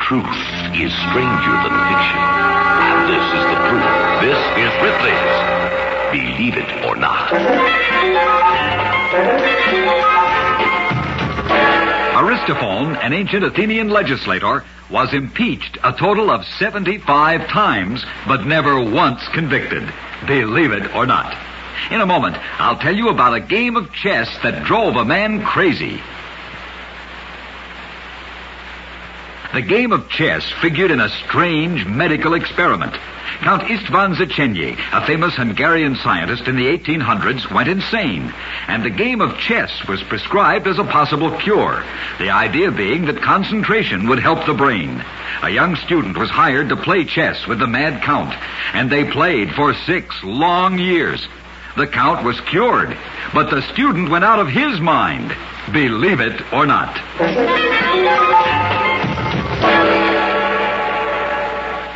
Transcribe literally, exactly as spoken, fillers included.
Truth is stranger than fiction. And this is the proof. This is Ripley's Believe It or Not. Aristophane, an ancient Athenian legislator, was impeached a total of seventy-five times, but never once convicted. Believe it or not. In a moment, I'll tell you about a game of chess that drove a man crazy. The game of chess figured in a strange medical experiment. Count Istvan Zachenyi, a famous Hungarian scientist in the eighteen hundreds, went insane, and the game of chess was prescribed as a possible cure, the idea being that concentration would help the brain. A young student was hired to play chess with the mad count, and they played for six long years. The count was cured, but the student went out of his mind. Believe it or not.